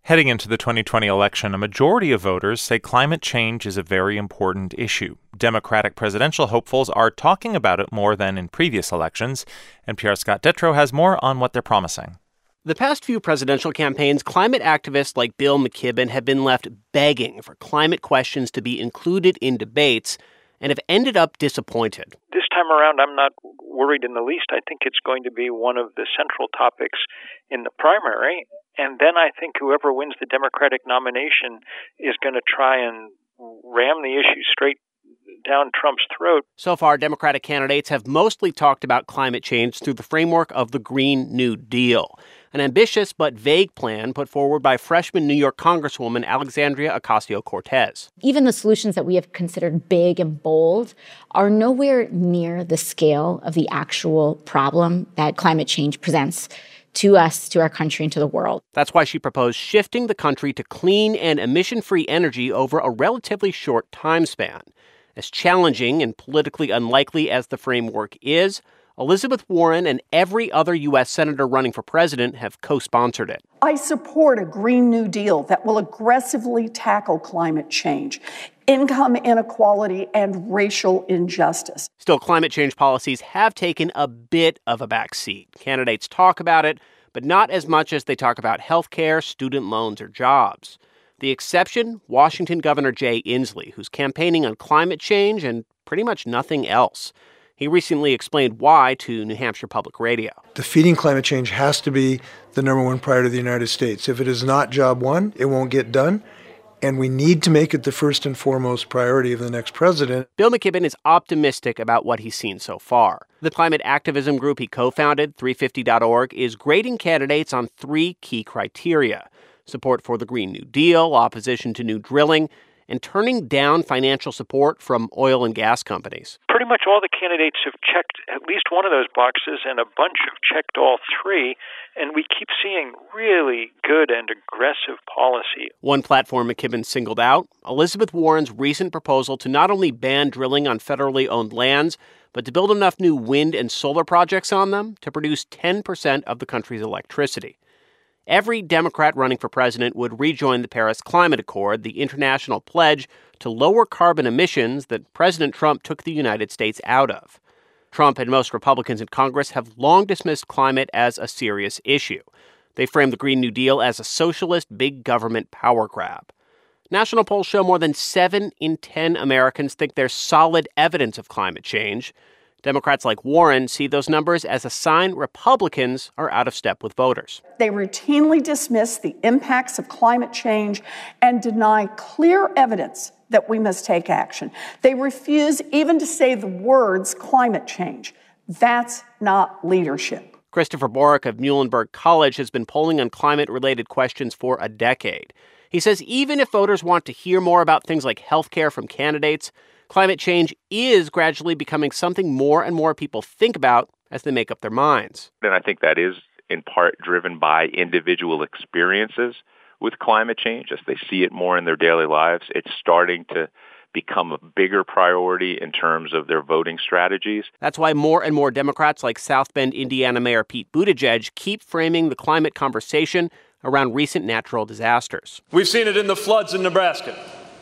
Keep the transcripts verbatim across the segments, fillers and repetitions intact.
Heading into the twenty twenty election, a majority of voters say climate change is a very important issue. Democratic presidential hopefuls are talking about it more than in previous elections. N P R's Scott Detrow has more on what they're promising. The past few presidential campaigns, climate activists like Bill McKibben have been left begging for climate questions to be included in debates and have ended up disappointed. This time around, I'm not worried in the least. I think it's going to be one of the central topics in the primary. And then I think whoever wins the Democratic nomination is going to try and ram the issue straight down Trump's throat. So far, Democratic candidates have mostly talked about climate change through the framework of the Green New Deal, an ambitious but vague plan put forward by freshman New York Congresswoman Alexandria Ocasio-Cortez. Even the solutions that we have considered big and bold are nowhere near the scale of the actual problem that climate change presents to us, to our country, and to the world. That's why she proposed shifting the country to clean and emission-free energy over a relatively short time span. As challenging and politically unlikely as the framework is, Elizabeth Warren and every other U S senator running for president have co-sponsored it. I support a Green New Deal that will aggressively tackle climate change, income inequality, and racial injustice. Still, climate change policies have taken a bit of a backseat. Candidates talk about it, but not as much as they talk about health care, student loans, or jobs. The exception, Washington Governor Jay Inslee, who's campaigning on climate change and pretty much nothing else. He recently explained why to New Hampshire Public Radio. Defeating climate change has to be the number one priority of the United States. If it is not job one, it won't get done. And we need to make it the first and foremost priority of the next president. Bill McKibben is optimistic about what he's seen so far. The climate activism group he co-founded, three fifty dot org, is grading candidates on three key criteria: support for the Green New Deal, opposition to new drilling, and turning down financial support from oil and gas companies. Pretty much all the candidates have checked at least one of those boxes, and a bunch have checked all three, and we keep seeing really good and aggressive policy. One platform McKibben singled out, Elizabeth Warren's recent proposal to not only ban drilling on federally owned lands, but to build enough new wind and solar projects on them to produce ten percent of the country's electricity. Every Democrat running for president would rejoin the Paris Climate Accord, the international pledge to lower carbon emissions that President Trump took the United States out of. Trump and most Republicans in Congress have long dismissed climate as a serious issue. They frame the Green New Deal as a socialist big government power grab. National polls show more than seven in ten Americans think there's solid evidence of climate change. Democrats like Warren see those numbers as a sign Republicans are out of step with voters. They routinely dismiss the impacts of climate change and deny clear evidence that we must take action. They refuse even to say the words climate change. That's not leadership. Christopher Borick of Muhlenberg College has been polling on climate-related questions for a decade. He says even if voters want to hear more about things like health care from candidates, climate change is gradually becoming something more and more people think about as they make up their minds. And I think that is in part driven by individual experiences with climate change. As they see it more in their daily lives, it's starting to become a bigger priority in terms of their voting strategies. That's why more and more Democrats like South Bend, Indiana Mayor Pete Buttigieg keep framing the climate conversation around recent natural disasters. We've seen it in the floods in Nebraska,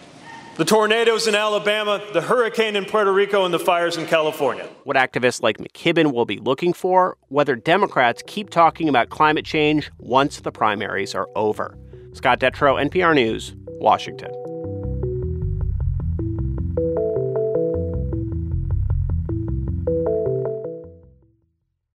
the tornadoes in Alabama, the hurricane in Puerto Rico, and the fires in California. What activists like McKibben will be looking for, whether Democrats keep talking about climate change once the primaries are over. Scott Detrow, N P R News, Washington.